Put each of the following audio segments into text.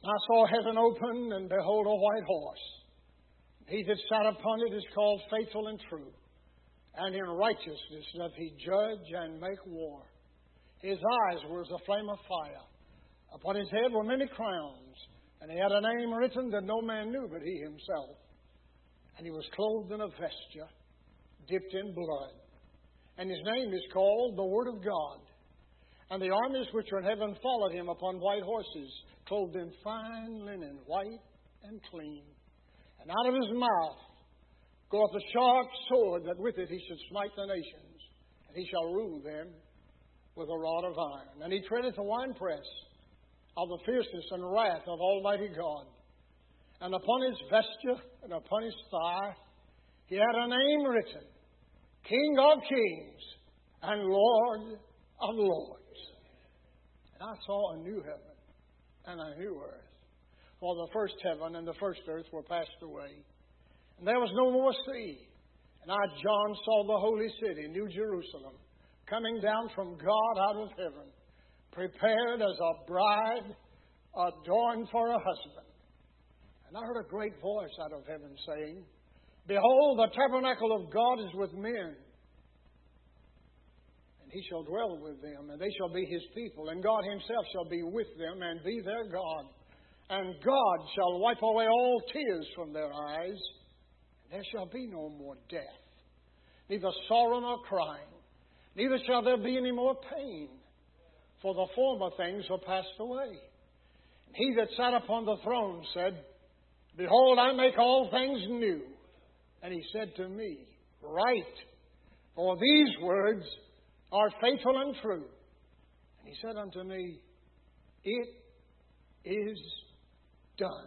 I saw heaven open, and behold, a white horse. He that sat upon it is called Faithful and True, and in righteousness doth he judge and make war. His eyes were as a flame of fire. Upon his head were many crowns, and he had a name written that no man knew but he himself. And he was clothed in a vesture, dipped in blood. And his name is called the Word of God. And the armies which were in heaven followed him upon white horses, clothed in fine linen, white and clean. And out of his mouth goeth a sharp sword, that with it he should smite the nations. And he shall rule them with a rod of iron. And he treadeth the winepress of the fierceness and wrath of Almighty God. And upon his vesture and upon his thigh he had a name written, King of Kings and Lord of Lords. And I saw a new heaven and a new earth. For the first heaven and the first earth were passed away, and there was no more sea. And I, John, saw the holy city, New Jerusalem, coming down from God out of heaven, prepared as a bride adorned for a husband. And I heard a great voice out of heaven saying, Behold, the tabernacle of God is with men, and he shall dwell with them, and they shall be his people, and God himself shall be with them and be their God. And God shall wipe away all tears from their eyes, and there shall be no more death, neither sorrow nor crying, neither shall there be any more pain, for the former things are passed away. And he that sat upon the throne said, Behold, I make all things new. And he said to me, Write, for these words are faithful and true. And he said unto me, It is done.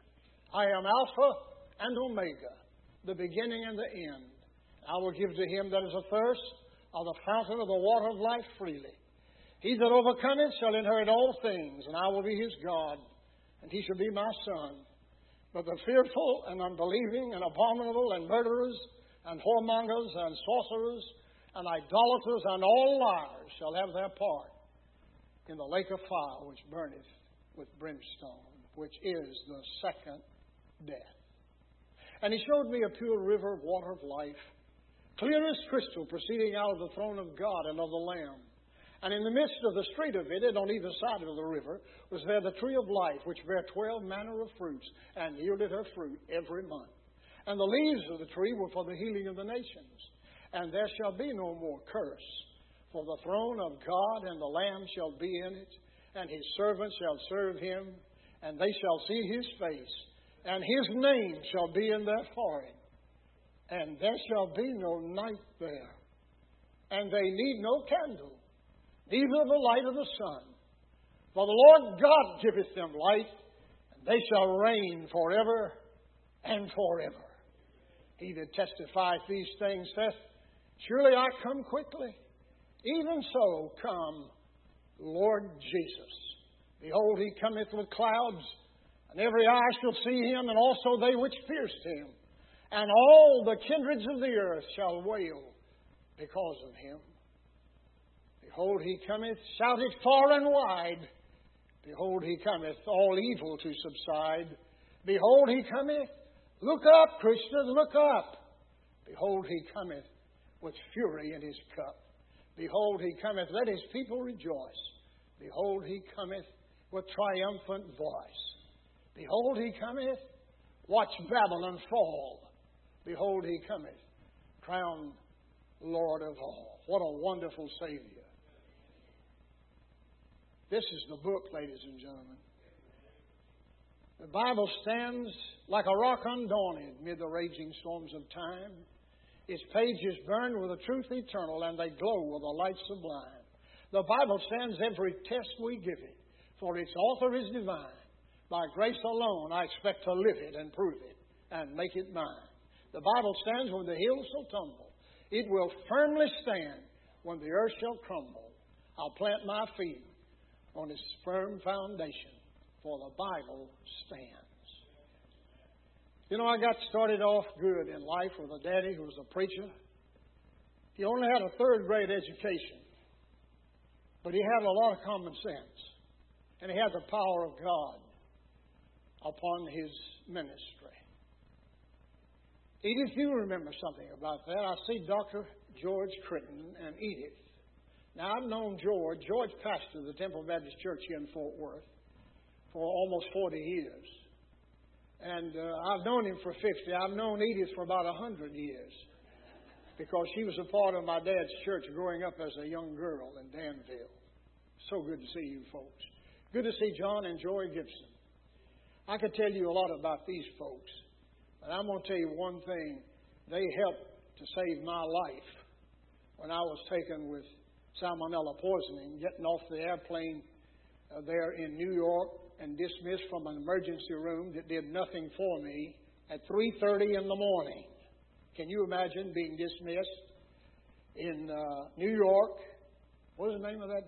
I am Alpha and Omega, the beginning and the end. I will give to him that is athirst of the fountain of the water of life freely. He that overcometh shall inherit all things, and I will be his God, and he shall be my son. But the fearful and unbelieving and abominable and murderers and whoremongers and sorcerers and idolaters and all liars shall have their part in the lake of fire which burneth with brimstone, which is the second death. And he showed me a pure river of water of life, clear as crystal, proceeding out of the throne of God and of the Lamb. And in the midst of the street of it, and on either side of the river, was there the tree of life, which bare 12 manner of fruits, and yielded her fruit every month. And the leaves of the tree were for the healing of the nations. And there shall be no more curse, for the throne of God and the Lamb shall be in it, and his servants shall serve him, and they shall see his face, and his name shall be in their forehead. And there shall be no night there, and they need no candle, neither the light of the sun. For the Lord God giveth them light, and they shall reign forever and forever. He that testifieth these things saith, Surely I come quickly. Even so come, Lord Jesus. Behold, he cometh with clouds, and every eye shall see him, and also they which pierced him. And all the kindreds of the earth shall wail because of him. Behold, he cometh, shout it far and wide. Behold, he cometh, all evil to subside. Behold, he cometh. Look up, Christian, look up. Behold, he cometh with fury in his cup. Behold, he cometh, let his people rejoice. Behold, he cometh with triumphant voice. Behold, he cometh, watch Babylon fall. Behold, he cometh, crowned Lord of all. What a wonderful Savior. This is the book, ladies and gentlemen. The Bible stands like a rock undaunted mid the raging storms of time. Its pages burn with a truth eternal, and they glow with a light sublime. The Bible stands every test we give it, for its author is divine. By grace alone I expect to live it and prove it and make it mine. The Bible stands when the hills shall tumble. It will firmly stand when the earth shall crumble. I'll plant my feet on its firm foundation, for the Bible stands. You know, I got started off good in life with a daddy who was a preacher. He only had a third-grade education, but he had a lot of common sense, and he had the power of God. upon his ministry. Edith, you remember something about that. I see Dr. George Critton and Edith. Now, I've known George. George pastored the Temple Baptist Church here in Fort Worth for almost 40 years. And I've known him for 50. I've known Edith for about 100 years because she was a part of my dad's church growing up as a young girl in Danville. So good to see you folks. Good to see John and Joy Gibson. I could tell you a lot about these folks, but I'm going to tell you one thing. They helped to save my life when I was taken with salmonella poisoning, getting off the airplane there in New York and dismissed from an emergency room that did nothing for me at 3:30 in the morning. Can you imagine being dismissed in New York? What was the name of that?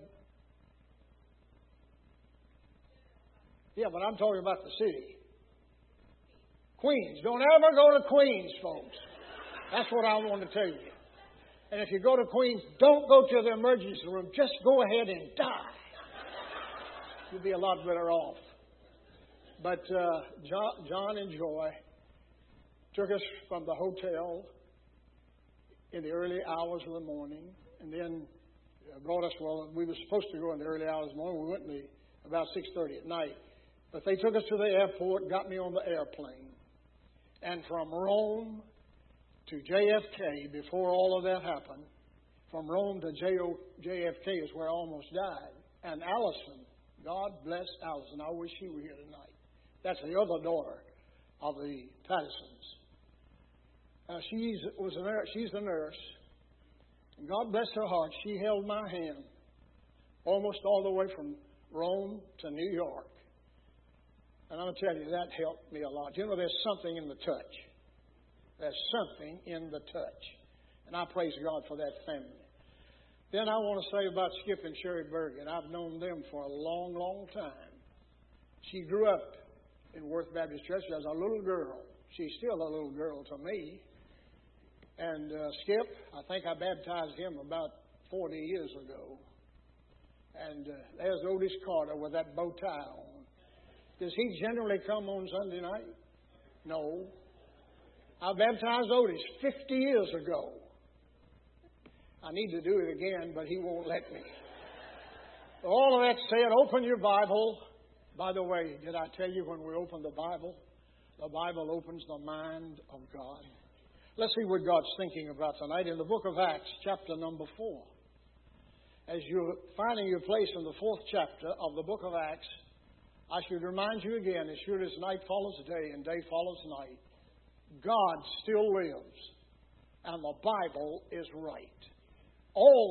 Yeah, but I'm talking about the city. Queens. Don't ever go to Queens, folks. That's what I want to tell you. And if you go to Queens, don't go to the emergency room. Just go ahead and die. You'll be a lot better off. But John and Joy took us from the hotel in the early hours of the morning, and then brought us, well, we were supposed to go in the early hours of the morning. We went about 6:30 at night. But they took us to the airport, got me on the airplane. And from Rome to JFK, before all of that happened, from Rome to JFK is where I almost died. And Allison, God bless Allison. I wish she were here tonight. That's the other daughter of the Pattersons. She's a nurse. And God bless her heart. She held my hand almost all the way from Rome to New York. And I'm going to tell you, that helped me a lot. You know, there's something in the touch. There's something in the touch. And I praise God for that family. Then I want to say about Skip and Sherry Bergen. I've known them for a long, long time. She grew up in Worth Baptist Church as a little girl. She's still a little girl to me. And Skip, I think I baptized him about 40 years ago. And there's Otis Carter with that bow tie on. Does he generally come on Sunday night? No. I baptized Otis 50 years ago. I need to do it again, but he won't let me. All of that said, open your Bible. By the way, did I tell you when we open the Bible opens the mind of God. Let's see what God's thinking about tonight in the book of Acts, chapter number 4. As you're finding your place in the 4th chapter of the book of Acts, I should remind you again, as sure as night follows day and day follows night, God still lives, and the Bible is right. All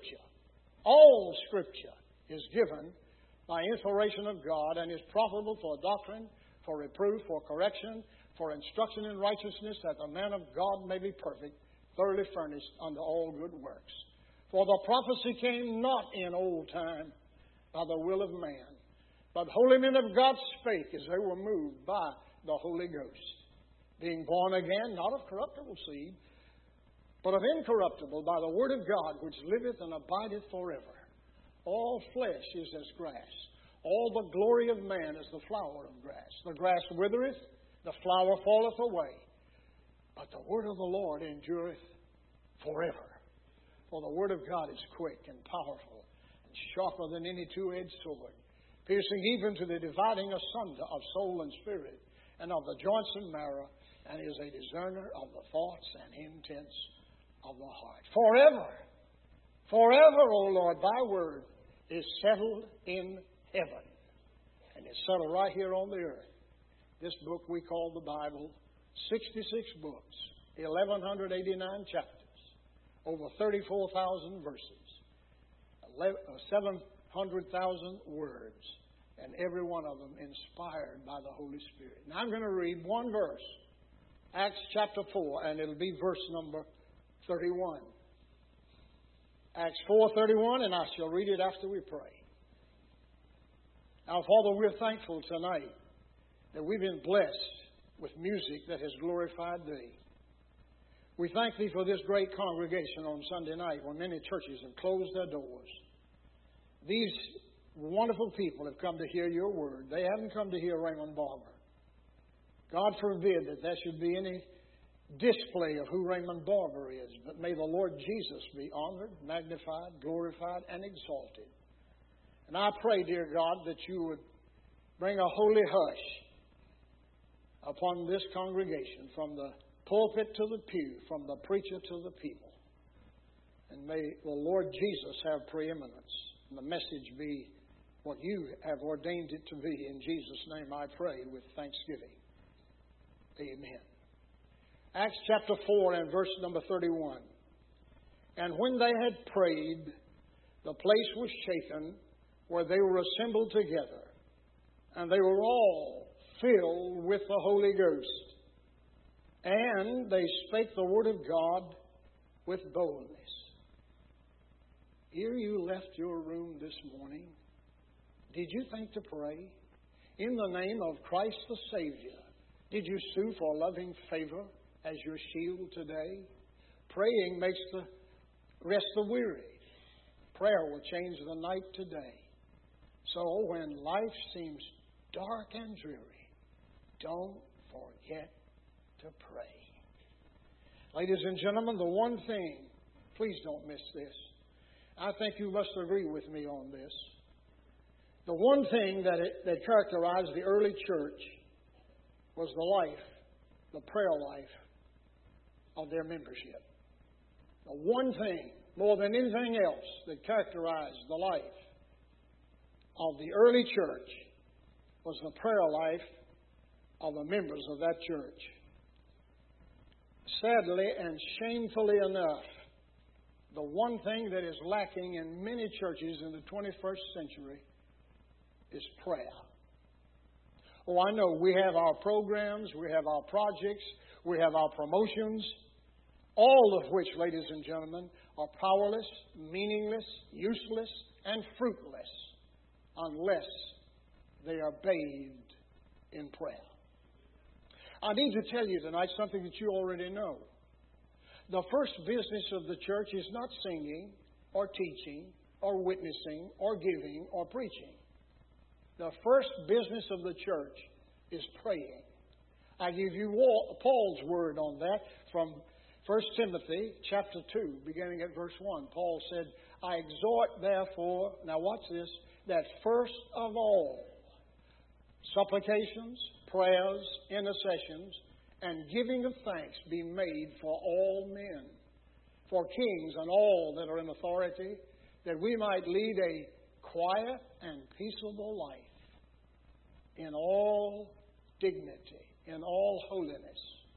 Scripture is given by inspiration of God and is profitable for doctrine, for reproof, for correction, for instruction in righteousness, that the man of God may be perfect, thoroughly furnished unto all good works. For the prophecy came not in old time by the will of man, but holy men of God spake as they were moved by the Holy Ghost, being born again, not of corruptible seed, but of incorruptible, by the word of God, which liveth and abideth forever. All flesh is as grass. All the glory of man is the flower of grass. The grass withereth, the flower falleth away. But the word of the Lord endureth forever. For the word of God is quick and powerful, and sharper than any two-edged sword, piercing even to the dividing asunder of soul and spirit, and of the joints and marrow, and is a discerner of the thoughts and intents of the heart. Forever, O Lord, thy word is settled in heaven. And it's settled right here on the earth. This book we call the Bible, 66 books, 1,189 chapters, over 34,000 verses, 700,000 words, and every one of them inspired by the Holy Spirit. Now I'm going to read one verse, Acts chapter 4, and it'll be verse number 31. Acts 4:31, and I shall read it after we pray. Now, Father, we're thankful tonight that we've been blessed with music that has glorified Thee. We thank Thee for this great congregation on Sunday night when many churches have closed their doors. These wonderful people have come to hear Your word. They haven't come to hear Raymond Barber. God forbid that there should be any display of who Raymond Barber is, but may the Lord Jesus be honored, magnified, glorified, and exalted. And I pray, dear God, that you would bring a holy hush upon this congregation, from the pulpit to the pew, from the preacher to the people. And may the Lord Jesus have preeminence, and the message be what you have ordained it to be. In Jesus' name I pray with thanksgiving. Amen. Acts chapter 4 and verse number 31. And when they had prayed, the place was shaken where they were assembled together, and they were all filled with the Holy Ghost. And they spake the word of God with boldness. Here you left your room this morning. Did you think to pray? In the name of Christ the Savior, did you sue for loving favor as your shield today? Praying makes the rest the weary. Prayer will change the night today. So when life seems dark and dreary, don't forget to pray. Ladies and gentlemen, the one thing, please don't miss this. I think you must agree with me on this. The one thing that characterized the early church was the prayer life of their membership. The one thing, more than anything else, that characterized the life of the early church was the prayer life of the members of that church. Sadly and shamefully enough, the one thing that is lacking in many churches in the 21st century is prayer. Oh, I know we have our programs, we have our projects, we have our promotions, all of which, ladies and gentlemen, are powerless, meaningless, useless, and fruitless unless they are bathed in prayer. I need to tell you tonight something that you already know. The first business of the church is not singing or teaching or witnessing or giving or preaching. The first business of the church is praying. I give you Paul's word on that from 1 Timothy chapter 2, beginning at verse 1. Paul said, I exhort therefore, now watch this, that first of all, supplications, prayers, intercessions, and giving of thanks be made for all men, for kings and all that are in authority, that we might lead a quiet and peaceable life in all dignity, in all holiness.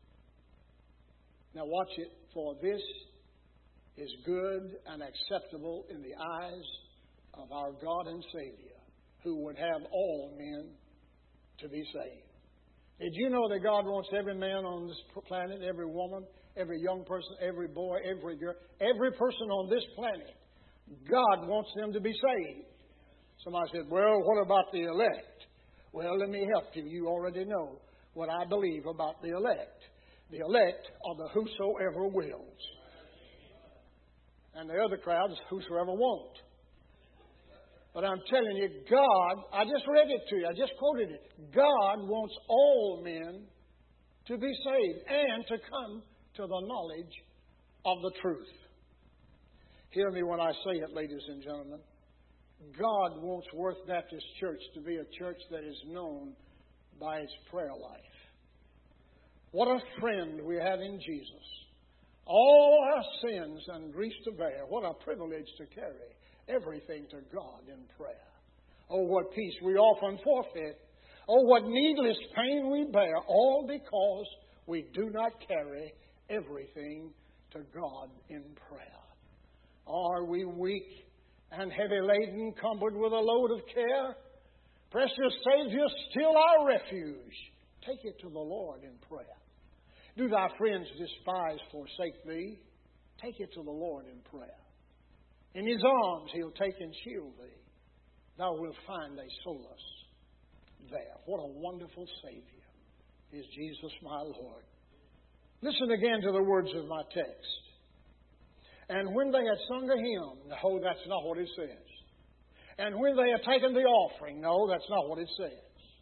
Now watch it, for this is good and acceptable in the eyes of our God and Savior, who would have all men to be saved. Did you know that God wants every man on this planet, every woman, every young person, every boy, every girl, every person on this planet, God wants them to be saved. Somebody said, well, what about the elect? Well, let me help you. You already know what I believe about the elect. The elect are the whosoever wills. And the other crowd is whosoever won't. But I'm telling you, God, I just read it to you. I just quoted it. God wants all men to be saved and to come to the knowledge of the truth. Hear me when I say it, ladies and gentlemen. God wants Worth Baptist Church to be a church that is known by its prayer life. What a friend we have in Jesus. All our sins and griefs to bear. What a privilege to carry everything to God in prayer. Oh, what peace we often forfeit. Oh, what needless pain we bear, all because we do not carry everything to God in prayer. Are we weak and heavy laden, cumbered with a load of care? Precious Savior, still our refuge. Take it to the Lord in prayer. Do thy friends despise, forsake thee? Take it to the Lord in prayer. In His arms He'll take and shield thee. Thou wilt find a solace there. What a wonderful Savior is Jesus my Lord. Listen again to the words of my text. And when they had sung a hymn, no, that's not what it says. And when they had taken the offering, no, that's not what it says.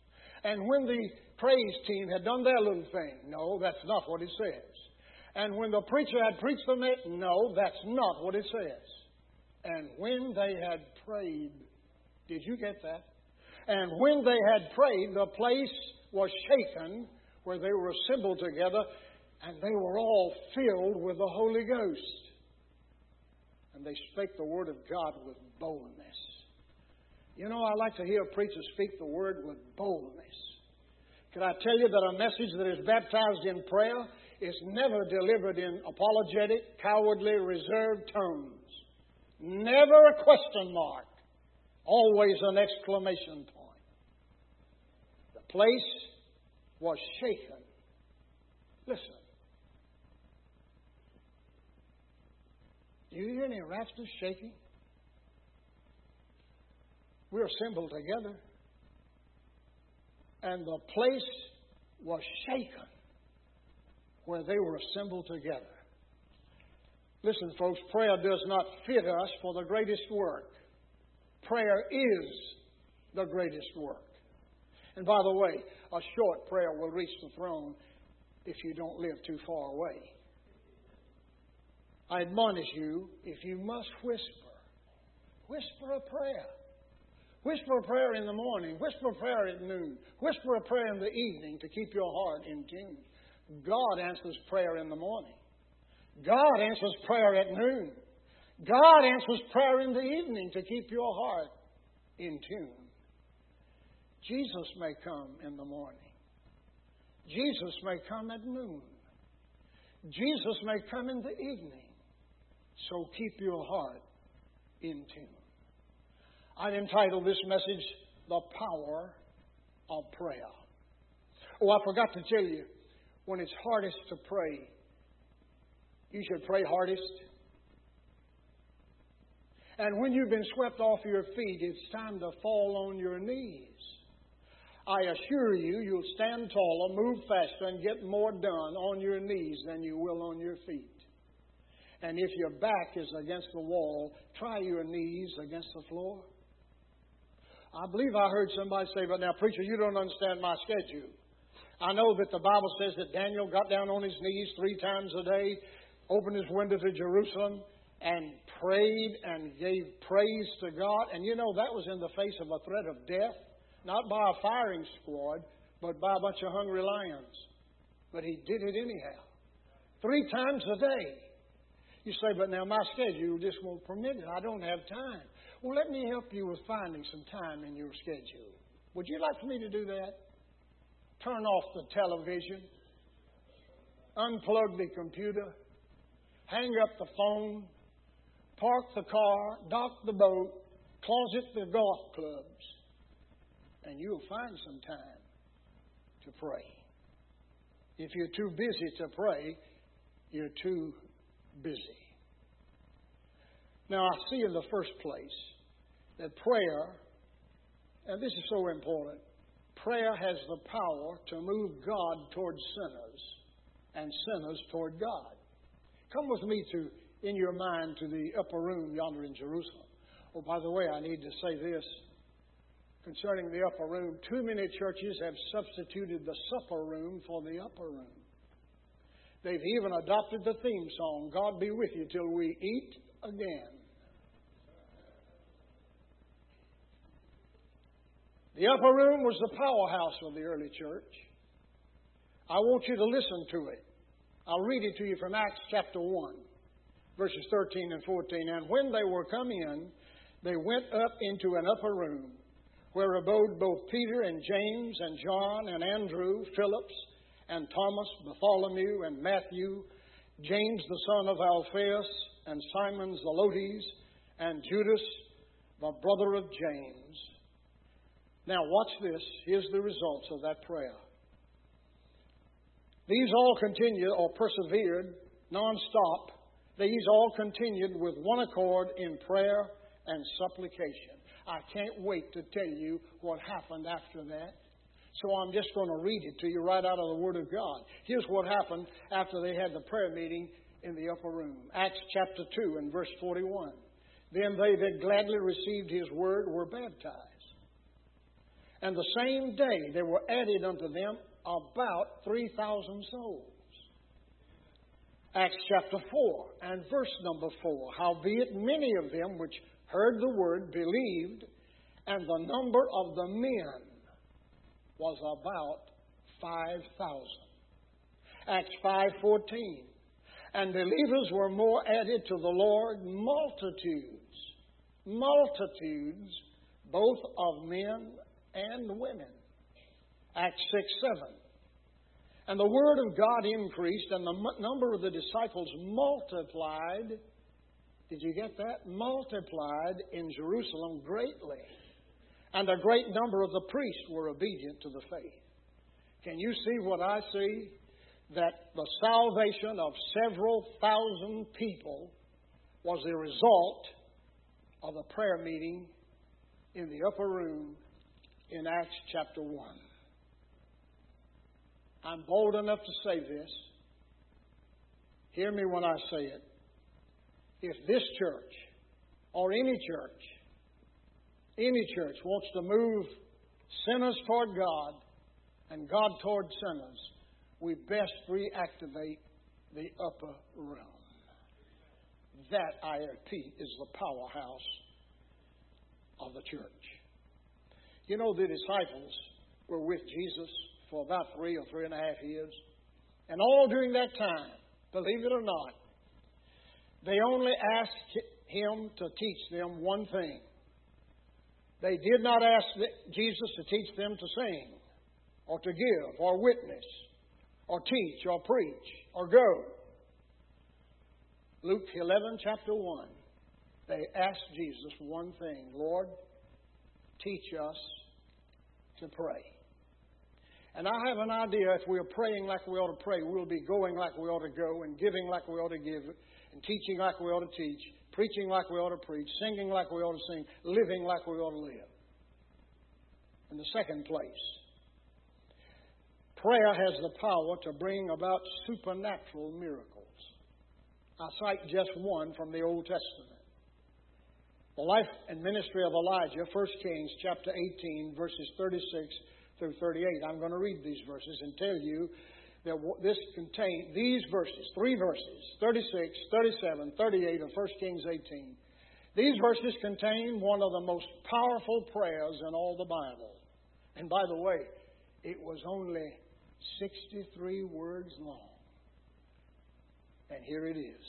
And when the praise team had done their little thing, no, that's not what it says. And when the preacher had preached the message, no, that's not what it says. And when they had prayed, did you get that? And when they had prayed, the place was shaken where they were assembled together, and they were all filled with the Holy Ghost. And they spake the word of God with boldness. You know, I like to hear preachers speak the word with boldness. Can I tell you that a message that is baptized in prayer is never delivered in apologetic, cowardly, reserved tones. Never a question mark. Always an exclamation point. The place was shaken. Listen. Do you hear any rafters shaking? We're assembled together. And the place was shaken where they were assembled together. Listen, folks, prayer does not fit us for the greatest work. Prayer is the greatest work. And by the way, a short prayer will reach the throne if you don't live too far away. I admonish you, if you must whisper a prayer. Whisper a prayer in the morning. Whisper a prayer at noon. Whisper a prayer in the evening to keep your heart in tune. God answers prayer in the morning. God answers prayer at noon. God answers prayer in the evening to keep your heart in tune. Jesus may come in the morning. Jesus may come at noon. Jesus may come in the evening. So keep your heart in tune. I've entitled this message, The Power of Prayer. Oh, I forgot to tell you, when it's hardest to pray, you should pray hardest. And when you've been swept off your feet, it's time to fall on your knees. I assure you, you'll stand taller, move faster, and get more done on your knees than you will on your feet. And if your back is against the wall, try your knees against the floor. I believe I heard somebody say, but now, preacher, you don't understand my schedule. I know that the Bible says that Daniel got down on his knees 3 times a day, opened his window to Jerusalem, and prayed and gave praise to God. And you know, that was in the face of a threat of death, not by a firing squad, but by a bunch of hungry lions. But he did it anyhow. 3 times a day. You say, but now my schedule just won't permit it. I don't have time. Well, let me help you with finding some time in your schedule. Would you like for me to do that? Turn off the television. Unplug the computer. Hang up the phone. Park the car. Dock the boat. Closet the golf clubs. And you'll find some time to pray. If you're too busy to pray, you're too busy. Now, I see in the first place that prayer, and this is so important, prayer has the power to move God toward sinners and sinners toward God. Come with me in your mind to the upper room yonder in Jerusalem. Oh, by the way, I need to say this concerning the upper room. Too many churches have substituted the supper room for the upper room. They've even adopted the theme song, God be with you till we eat again. The upper room was the powerhouse of the early church. I want you to listen to it. I'll read it to you from Acts chapter 1, verses 13 and 14. And when they were come in, they went up into an upper room, where abode both Peter and James and John and Andrew, Philip and Thomas, Bartholomew and Matthew, James the son of Alphaeus, and Simon Zelotes, and Judas, the brother of James. Now watch this. Here's the results of that prayer. These all continued or persevered non-stop. These all continued with one accord in prayer and supplication. I can't wait to tell you what happened after that. So I'm just going to read it to you right out of the Word of God. Here's what happened after they had the prayer meeting in the upper room. Acts chapter 2 and verse 41. Then they that gladly received His word were baptized. And the same day there were added unto them about 3,000 souls. Acts chapter 4 and verse number 4. Howbeit many of them which heard the word believed, and the number of the men was about 5,000. Acts 5:14. And believers were more added to the Lord, multitudes, both of men and women. Acts 6:7. And the word of God increased, and the number of the disciples multiplied. Did you get that? Multiplied in Jerusalem greatly. And a great number of the priests were obedient to the faith. Can you see what I see? That the salvation of several thousand people was the result of a prayer meeting in the upper room in Acts chapter 1. I'm bold enough to say this. Hear me when I say it. If this church or any church wants to move sinners toward God and God toward sinners, we best reactivate the upper room. That, I repeat, is the powerhouse of the church. You know, the disciples were with Jesus for about 3 or 3.5 years. And all during that time, believe it or not, they only asked Him to teach them one thing. They did not ask Jesus to teach them to sing, or to give, or witness, or teach, or preach, or go. Luke 11, chapter 1, they asked Jesus one thing: Lord, teach us to pray. And I have an idea if we're praying like we ought to pray, we'll be going like we ought to go, and giving like we ought to give, and teaching like we ought to teach, preaching like we ought to preach, singing like we ought to sing, living like we ought to live. In the second place, prayer has the power to bring about supernatural miracles. I cite just one from the Old Testament. The life and ministry of Elijah, 1 Kings chapter 18, verses 36 through 38. I'm going to read these verses and tell you that these verses, 3 verses, 36, 37, 38 of 1 Kings 18. These verses contain one of the most powerful prayers in all the Bible. And by the way, it was only 63 words long. And here it is.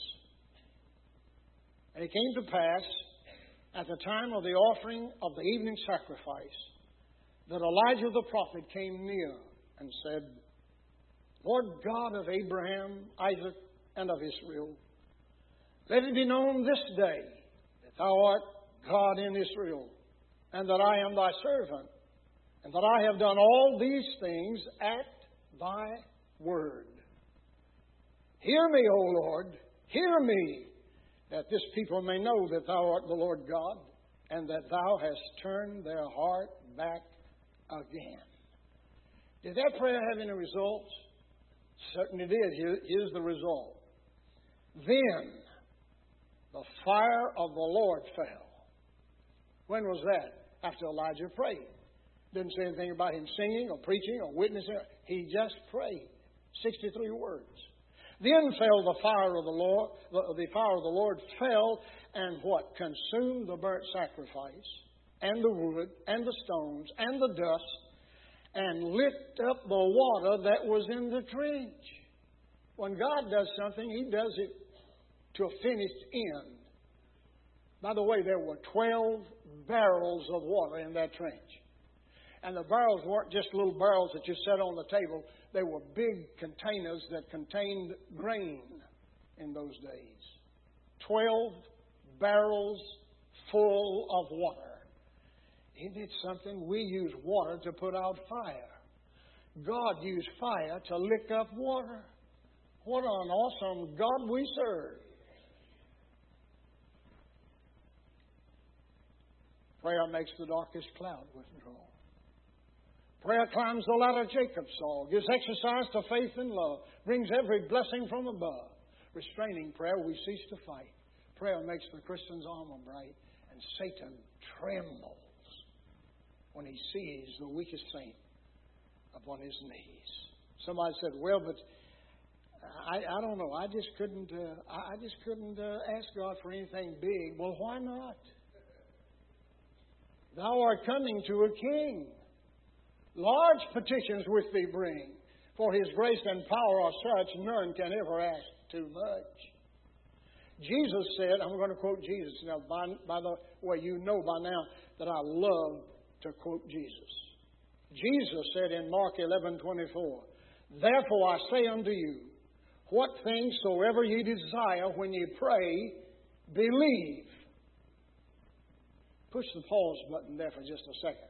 And it came to pass at the time of the offering of the evening sacrifice that Elijah the prophet came near and said, Lord God of Abraham, Isaac, and of Israel, let it be known this day that thou art God in Israel, and that I am thy servant, and that I have done all these things at thy word. Hear me, O Lord, hear me, that this people may know that thou art the Lord God, and that thou hast turned their heart back again. Did that prayer have any results? Certainly did. Here's the result. Then the fire of the Lord fell. When was that? After Elijah prayed. Didn't say anything about him singing or preaching or witnessing. He just prayed. 63 words. Then fell the fire of the Lord. The fire of the Lord fell and what? Consumed the burnt sacrifice and the wood and the stones and the dust, and licked up the water that was in the trench. When God does something, He does it to a finished end. By the way, there were 12 barrels of water in that trench. And the barrels weren't just little barrels that you set on the table. They were big containers that contained grain in those days. 12 barrels full of water. Isn't it something? We use water to put out fire. God used fire to lick up water. What an awesome God we serve. Prayer makes the darkest cloud withdraw. Prayer climbs the ladder Jacob saw, gives exercise to faith and love, brings every blessing from above. Restraining prayer, we cease to fight. Prayer makes the Christian's armor bright, and Satan trembles when He sees the weakest saint upon his knees. Somebody said, well, but I don't know. I just couldn't ask God for anything big. Well, why not? Thou art coming to a king. Large petitions with thee bring. For His grace and power are such, none can ever ask too much. Jesus said, I'm going to quote Jesus. Now, by the way, you know by now that I love to quote Jesus. Jesus said in Mark 11:24, therefore I say unto you, what things soever ye desire when ye pray, believe. Push the pause button there for just a second.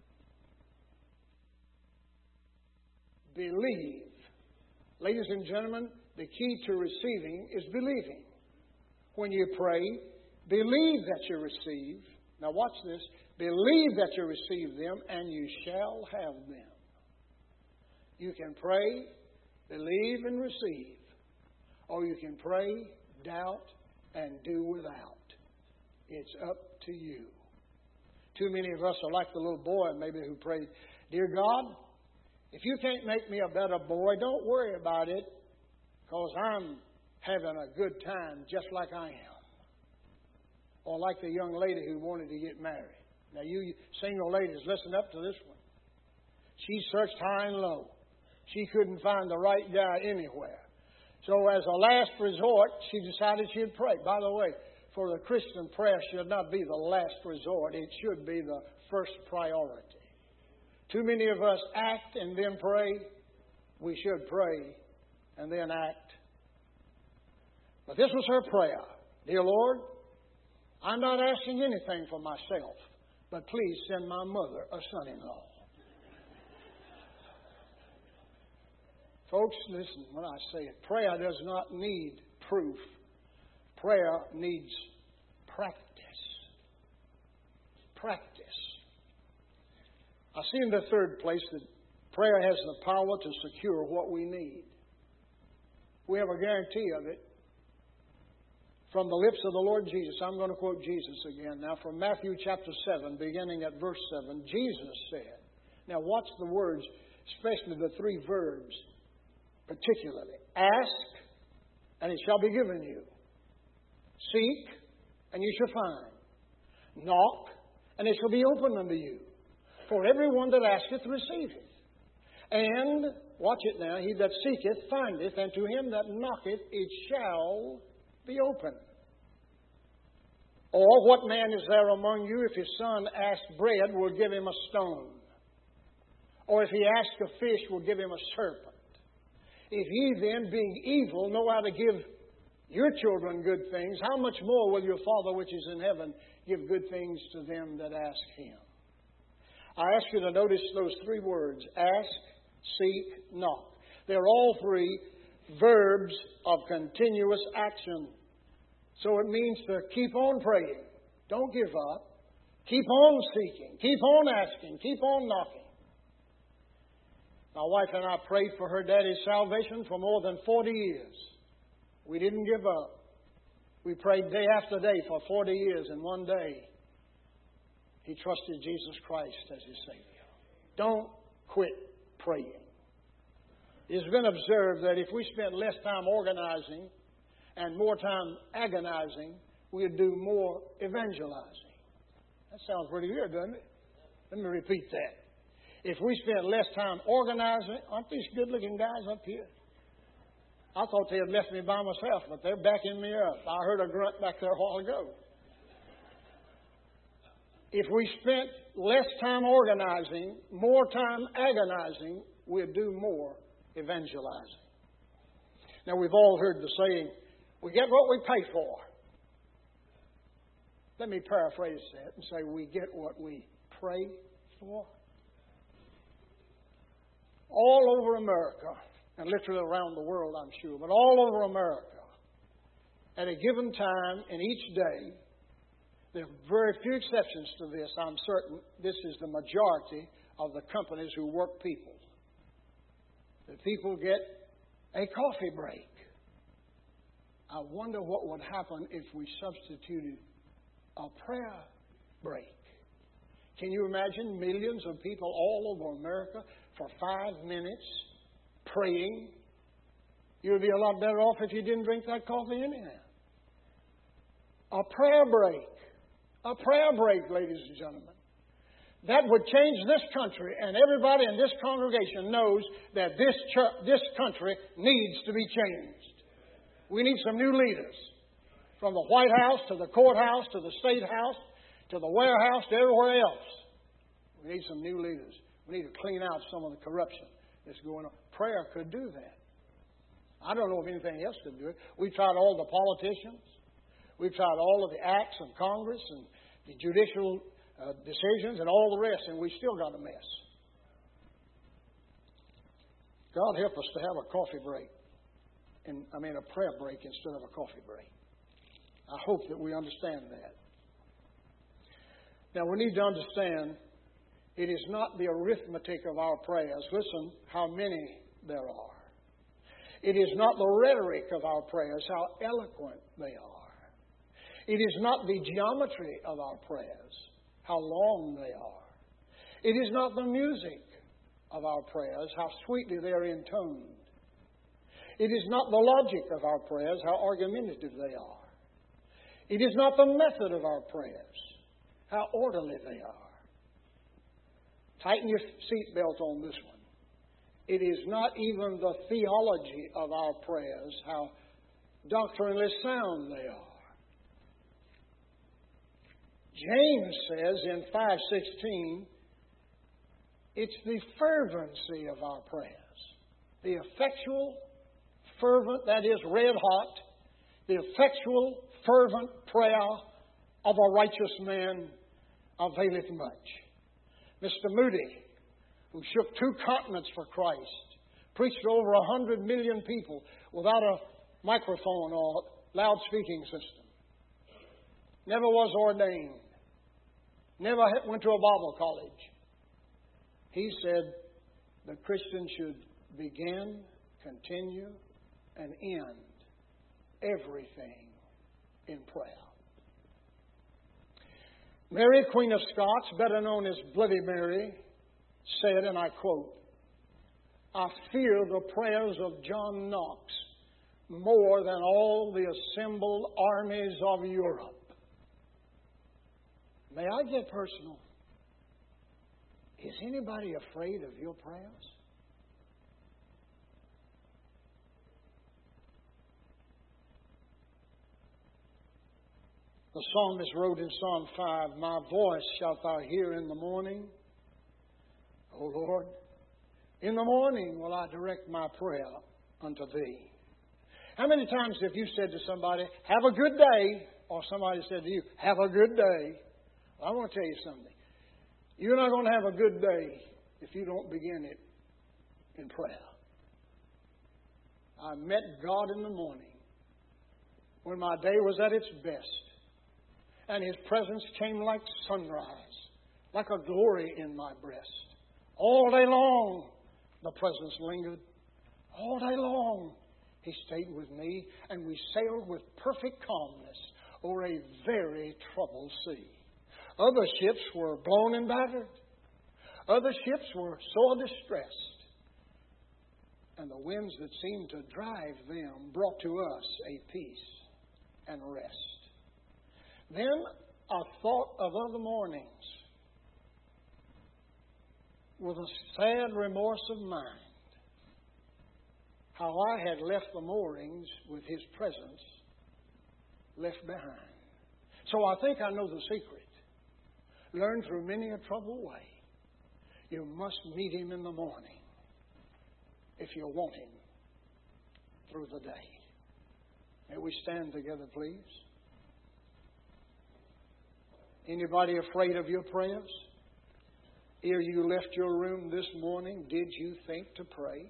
Believe. Ladies and gentlemen, the key to receiving is believing. When you pray, believe that you receive. Now watch this. Believe that you receive them, and you shall have them. You can pray, believe, and receive. Or you can pray, doubt, and do without. It's up to you. Too many of us are like the little boy maybe who prayed, dear God, if you can't make me a better boy, don't worry about it, because I'm having a good time just like I am. Or like the young lady who wanted to get married. Now, you single ladies, listen up to this one. She searched high and low. She couldn't find the right guy anywhere. So as a last resort, she decided she'd pray. By the way, for the Christian, prayer should not be the last resort. It should be the first priority. Too many of us act and then pray. We should pray and then act. But this was her prayer. Dear Lord, I'm not asking anything for myself, but please send my mother a son-in-law. Folks, listen when I say it. Prayer does not need proof. Prayer needs practice. Practice. I see in the third place that prayer has the power to secure what we need. We have a guarantee of it from the lips of the Lord Jesus. I'm going to quote Jesus again. Now from Matthew chapter 7, beginning at verse 7, Jesus said, now watch the words, especially the three verbs, particularly. Ask, and it shall be given you. Seek, and you shall find. Knock, and it shall be opened unto you. For everyone that asketh receiveth. And, watch it now, he that seeketh findeth, and to him that knocketh it shall be open. Or what man is there among you, if his son ask bread, will give him a stone? Or if he ask a fish, will give him a serpent? If ye then, being evil, know how to give your children good things, how much more will your Father which is in heaven give good things to them that ask Him? I ask you to notice those three words, ask, seek, knock. They're all three verbs of continuous action. So it means to keep on praying. Don't give up. Keep on seeking. Keep on asking. Keep on knocking. My wife and I prayed for her daddy's salvation for more than 40 years. We didn't give up. We prayed day after day for 40 years, and one day he trusted Jesus Christ as his Savior. Don't quit praying. It's been observed that if we spent less time organizing and more time agonizing, we'd do more evangelizing. That sounds pretty good, doesn't it? Let me repeat that. If we spent less time organizing, aren't these good-looking guys up here? I thought they had left me by myself, but they're backing me up. I heard a grunt back there a while ago. If we spent less time organizing, more time agonizing, we'd do more evangelizing. Now, we've all heard the saying, we get what we pay for. Let me paraphrase that and say, we get what we pray for. All over America, and literally around the world, I'm sure, but all over America, at a given time in each day, there are very few exceptions to this. I'm certain this is the majority of the companies who work people. The people get a coffee break. I wonder what would happen if we substituted a prayer break. Can you imagine millions of people all over America for 5 minutes praying? You'd be a lot better off if you didn't drink that coffee anyhow. A prayer break. A prayer break, ladies and gentlemen. That would change this country, and everybody in this congregation knows that this country needs to be changed. We need some new leaders. From the White House to the courthouse to the State House to the warehouse to everywhere else. We need some new leaders. We need to clean out some of the corruption that's going on. Prayer could do that. I don't know if anything else could do it. We've tried all the politicians. We've tried all of the acts of Congress and the judicial decisions and all the rest, and we still got a mess. God help us to have a coffee break. A prayer break instead of a coffee break. I hope that we understand that. Now, we need to understand it is not the arithmetic of our prayers. Listen how many there are. It is not the rhetoric of our prayers, how eloquent they are. It is not the geometry of our prayers, how long they are. It is not the music of our prayers, how sweetly they are intoned. It is not the logic of our prayers, how argumentative they are. It is not the method of our prayers, how orderly they are. Tighten your seatbelt on this one. It is not even the theology of our prayers, how doctrinally sound they are. James says in 5:16, it's the fervency of our prayers. The effectual, fervent, that is red hot, the effectual, fervent prayer of a righteous man availeth much. Mr. Moody, who shook 2 continents for Christ, preached to over 100 million people without a microphone or loudspeaking system, never was ordained, never went to a Bible college. He said the Christian should begin, continue, and end everything in prayer. Mary, Queen of Scots, better known as Bloody Mary, said, and I quote, I fear the prayers of John Knox more than all the assembled armies of Europe. May I get personal? Is anybody afraid of your prayers? The psalmist wrote in Psalm 5, my voice shalt thou hear in the morning, O Lord. In the morning will I direct my prayer unto Thee. How many times have you said to somebody, have a good day, or somebody said to you, have a good day? Well, I want to tell you something. You're not going to have a good day if you don't begin it in prayer. I met God in the morning when my day was at its best. And His presence came like sunrise, like a glory in my breast. All day long, the presence lingered. All day long, He stayed with me, and we sailed with perfect calmness over a very troubled sea. Other ships were blown and battered. Other ships were sore distressed. And the winds that seemed to drive them brought to us a peace and rest. Then I thought of other mornings with a sad remorse of mind, how I had left the moorings with His presence left behind. So I think I know the secret. Learn through many a troubled way. You must meet Him in the morning if you want Him through the day. May we stand together, please? Anybody afraid of your prayers? Ere you left your room this morning, did you think to pray?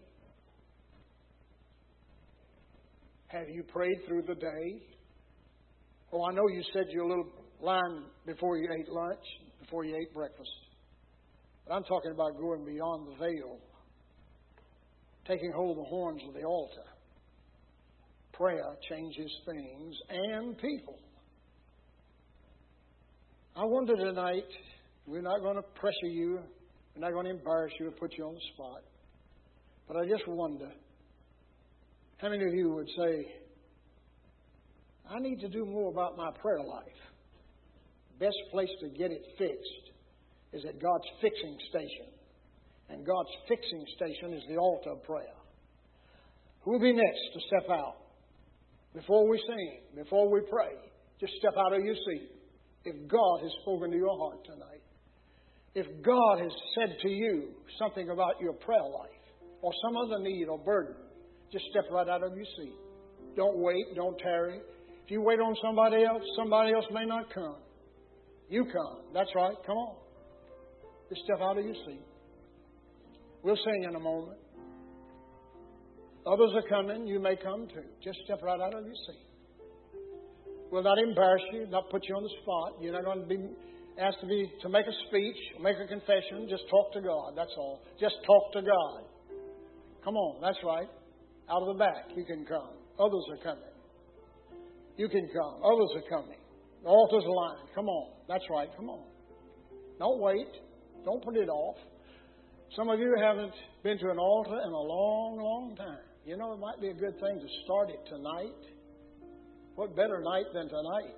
Have you prayed through the day? Oh, I know you said your little line before you ate lunch, before you ate breakfast. But I'm talking about going beyond the veil, taking hold of the horns of the altar. Prayer changes things and people. I wonder tonight, We're not going to pressure you. We're not going to embarrass you or put you on the spot. But I just wonder, how many of you would say, I need to do more about my prayer life? Best place to get it fixed is at God's fixing station. And God's fixing station is the altar of prayer. Who will be next to step out? Before we sing, before we pray, just step out of your seat. If God has spoken to your heart tonight, if God has said to you something about your prayer life or some other need or burden, just step right out of your seat. Don't wait, don't tarry. If you wait on somebody else may not come. You come. That's right. Come on. Just step out of your seat. We'll sing in a moment. Others are coming. You may come too. Just step right out of your seat. We'll not embarrass you, not put you on the spot. You're not going to be asked to make a speech, make a confession. Just talk to God. That's all. Just talk to God. Come on. That's right. Out of the back, you can come. Others are coming. You can come. Others are coming. The altar's lined. Come on. That's right. Come on. Don't wait. Don't put it off. Some of you haven't been to an altar in a long, long time. You know, it might be a good thing to start it tonight. What better night than tonight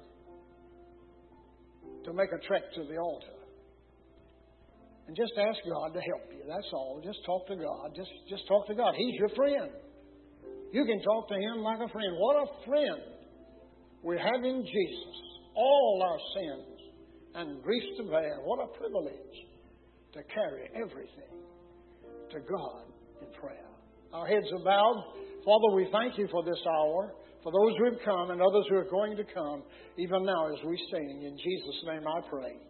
to make a trek to the altar? And just ask God to help you. That's all. Just talk to God. Just talk to God. He's your friend. You can talk to Him like a friend. What a friend we have in Jesus. All our sins and griefs to bear. What a privilege to carry everything to God in prayer. Our heads are bowed. Father, we thank You for this hour, for those who have come and others who are going to come, even now as we sing. In Jesus' name I pray.